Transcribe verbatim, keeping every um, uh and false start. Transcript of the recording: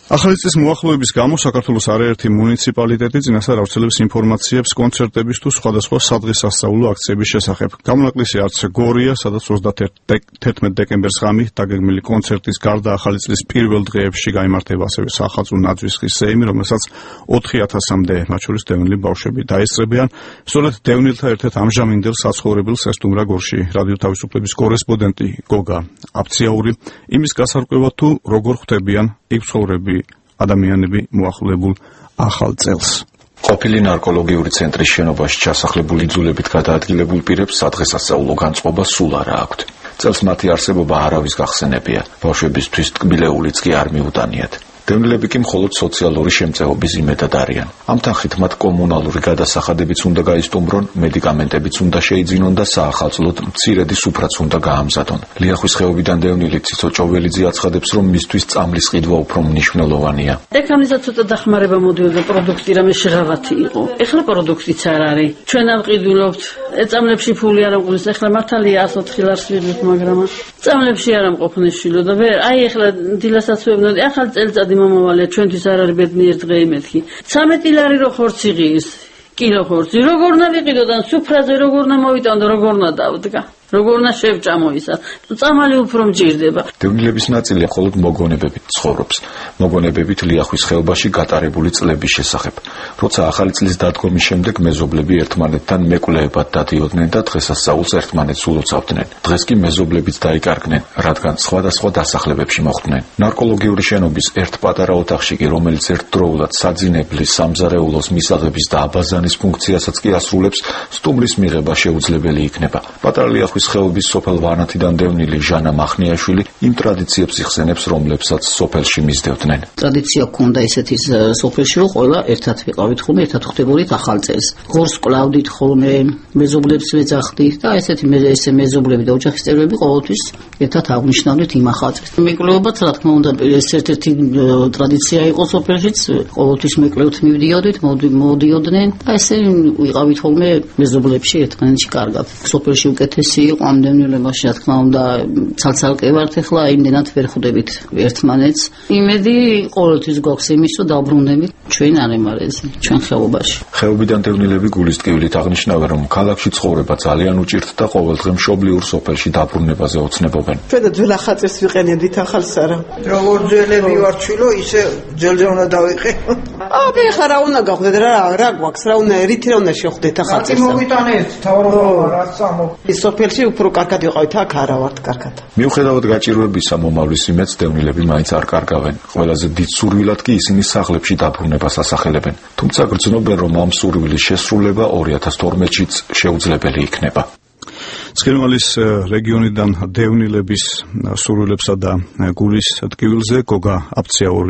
ახალი წლის მოახლოების გამო საქართველოს არაერთი მუნიციპალიტეტი წინასწარ ავრცელებს ინფორმაციებს კონცერტების თუ სხვადასხვა სადღესასწაულო აქციების შესახებ. გამონაკლისი არც გორია, სადაც ოცდათერთმეტ დეკემბერს ღამით დაგეგმილი კონცერტის გარდა ახალი წლის პირველ დღეებში გაიმართება ასევე სახალხო ნაძვის ხის ზეიმი, რომელსაც ოთხი ათასამდე, მათ შორის დევნილი ბავშვები დაესწრებიან. სწორედ დევნილთა ერთ-ერთ ამჟამინდელ საცხოვრებელს ესტუმრა გორში რადიო თავისუფლების კორესპონდენტი გოგა აფციაური, იმის გასარკვევად თუ როგორ ხვდებიან იქ ცხოვრები ადამიანები მოახლებულ ახალ წელს. ყოფილი ნარკოლოგიური ცენტრის შენობაში ჩასახლებული იძულებით გადაადგილებულ პირებს სადღესასწაულო განწყობა სულ არა აქვთ. წელს მათი არსებობა არავის გახსენებია. ბავშვებისთვის ტკბილეულიც კი არ მიუტანიათ. დევნილები კი მხოლოდ სოციალური შემწეობის იმედად არიან. ამ თანხით მათ კომუნალური გადასახადებიც უნდა გაისტუმრონ, მედიკამენტებიც უნდა შეიძინონ და საახალწლოდ მცირედი სუფრაც უნდა გაამზადონ. ლიახვის ხეობიდან დევნილი ციცო ჭოველიძე აცხადებს, რომ მისთვის წამლის ყიდვა უფრო მნიშვნელოვანია. ეკამიზა ცოტა დახმარება მოდიოდა პროდუქტი რამე შეღავათი იყო. ეხლა პროდუქტიც არ არის. ჩვენ ამყიდულობთ, ეწამლებში ფული არ ამყულის, ეხლა მართალია ას ოთხი ლარს ვიღებთ, მაგრამ წამლებში არ ამყოფნის შილო და ვერ აი ეხლა დილასაც ვებნოდი, ახალ წელიწადი მომავალია, ჩვენთვის არ არის ბედნიერ დღე იმეთქი. ცამეტი ლარი რო ხორცი ღირს, კილო ხორცი, როგორ უნდა ვიყიდო და სუფრაზე როგორ უნდა მოვიტანო, როგორ უნდა დავდგა. როგორ უნდა შევჭამო ისა. წამალი უფრო მჭირდება. დევნილების ნაწილი მხოლოდ მოგონებებით ცხოვრობს. მოგონებებით ლიახვის ხეობაში გატარებული წლების შესახებ. როცა ახალი წლის დადგომის შემდეგ მეზობლები ერთმანეთთან მეკვლეებად დადიოდნენ და დღესასწაულს ერთმანეთს ულოცავდნენ. დღეს კი მეზობლებიც დაიკარგნენ, რადგან სხვადასხვა დასახლებებში მოხვდნენ. ნარკოლოგიური შენობის ერთ პატარა ოთახში კი, რომელიც ერთდროულად საძინებლის, სამზარეულოს მისაღების და აბაზანის ფუნქციასაც კი ასრულებს, სტუმრის მიღება შეუძლებელი იქნება. პატარა ლიახვის ხეობის სოფელ ვანათიდან დევნილი ჟანა მახნიაშვილი იმ ტრადიციებს იხსენებს, რომლებსაც სოფელში მისდევდნენ. ტრადიცია ქონდა ესეთი სოფელში, რომ ყველა ერთად ვიყავით ხოლმე, ერთად ხვდებოდით ახალ წელს. ღორს კლავდით ხოლმე, მეზობლებს ვეძახდით და ესეთი ესე მეზობლები და ოჯახის წევრები ყოველთვის ერთად აღნიშნავდით იმ ახალ წელს. მეკვლეობაც რა თქმა უნდა ეს ერთ-ერთი ტრადიცია იყო სოფელშიც, ყოველთვის მეკვლევთ მივდიოდით, მოდიოდნენ და ესე ვიყავით ხოლმე მეზობლებში ერთმანეთში კარგად. სოფელში უკეთესი იყო ამ დევნილებაში, რა თქმა უნდა, ცალ-ცალკე ვართ ახლა, იმდენად ვერ ხვდებით ერთმანეთს. იმედი ყოველთვის გვაქვს იმის, რომ დაბრუნდებით ჩვენ არემარეზე, ჩვენ ხეობაში. ხეობიდან დევნილები გულის ტკივილით აღნიშნავენ, რომ ქალაქში ცხოვრება ძალიან უჭირთ და ყოველდღე მშობლიურ სოფელში დაბრუნებაზე ოცნებობენ. ჩვენ და ძველ ახალწელს ვიყენებდით, ახალს არა. როგორ ძველები ვარ ჩვილო, ისე ძველზე უნდა დავიყენო. აბე ხა რა უნდა გახვდეთ, რა რა გვაქვს, რა უნდა რითი რა უნდა შეხვდეთ ახალწელს. აკი მოვიტანეთ, თავრობა რაც სამო. ის სოფელში უფრო კარგად ვიყავით, აქ არა ვართ კარგად. მიუხედავად გაჭირვებისა, მომავლის იმედს დევნილები მაინც არ კარგავენ. ყველაზე დიდ სურვილად კი ისინი სახლებში დაბრუნებას ასახელებენ. თუმცა გრძნობენ, რომ ამ სურვილის შესრულება ორი ათას თორმეტშიც შეუძლებელი იქნება. ცხინვალის რეგიონიდან დევნილების სურვილებსა და გულის ტკივილზე გოგა აფციაური